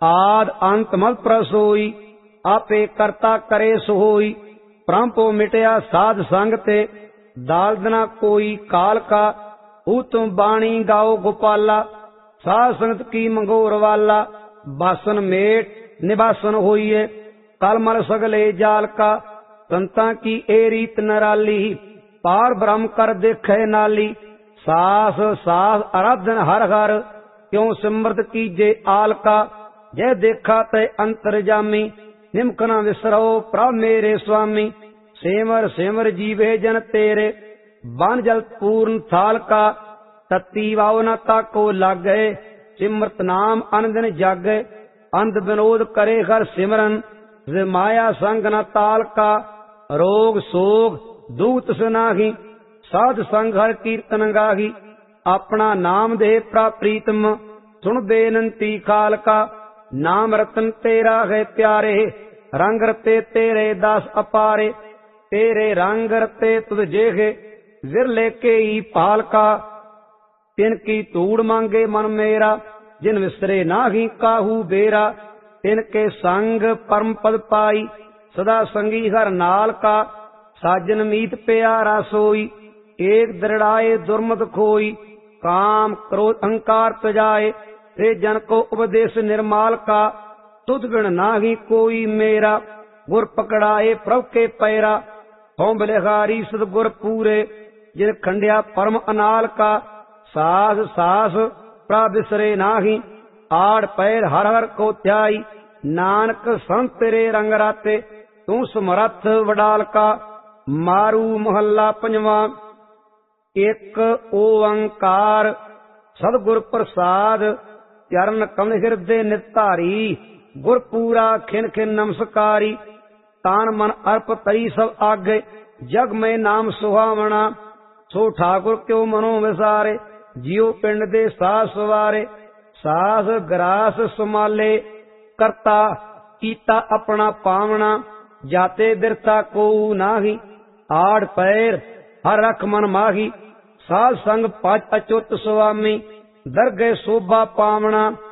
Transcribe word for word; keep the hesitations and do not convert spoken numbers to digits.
आद अंत मत प्रसोई, आपे करता करे सोई। प्रंपो मिटया साध संग ते, दालद न कोई काल का। ऊतम बाणी गाओ गोपाला, साध संगत की मंगोर वाला। बासन मेट निवासन होइए, कलमल सगले जाल का। संतां की ए रीत नराली, पार ब्रह्म कर देखे नाली। सास सास आराधन हर हर, क्यों सिमरत कीजे आल का। जय देखा तय अंतर जामी, निमक न विसरो प्रभ मेरे स्वामी। सेमर सेमर जीवे जन तेरे, बन जल पूर्ण थाल का। तत्ती वाव न ताको लागे, सिमरत नाम अनदिन जागे। अंध विनोद करे हर सिमरन, माया संग न ताल का। रोग सोग दूत सुनाही, साध संग हर कीर्तन गाही। अपना नाम दे प्रीतम, सुन बेनंती काल का। नाम रतन तेरा है प्यारे, रंग रते तेरे दास अपारे। तेरे रंग रते तुझे है, विरले के ही पाल का। तिनकी धूड़ मांगे मन मेरा, जिन विसरे नाही काहू बेरा। तिनके संग परम पद पाई, सदा संगी हर नाल का। साजन मीत प्यारा सोई, एक दृढ़ाए दुर्मत खोई। काम क्रोध अहंकार तजाए, रे जन को उपदेश निर्माल का। तुध बिन नाही कोई मेरा, गुर पकड़ाए प्रभ के पैरा। हों बलिहारी सदगुर पूरे, जिन खंडिया परम अनाल का। सास सास प्रभ बिसरे नाही, आड़ पैर हर हर को त्याई। नानक संत तेरे रंग राते, तू समरथ वडाल का। मारू मोहल्ला पंजवा। एक ओंकार सदगुर प्रसाद, चरण कमल हृदय निधारी। गुर पूरा खिन खिन नमस्कारी, तान मन अर्प तरी सब आगे। जग में नाम सुहावना, सो ठाकुर क्यों मनो विसारे। जियो पिंड दे सास सवारे, सास ग्रास सुमाले। करता कीता अपना पावना, जाते बिरता को नाही। आड़ पैर हर रख मन माही, साध संग पाच अचुत स्वामी। दरगह शोभा पावना,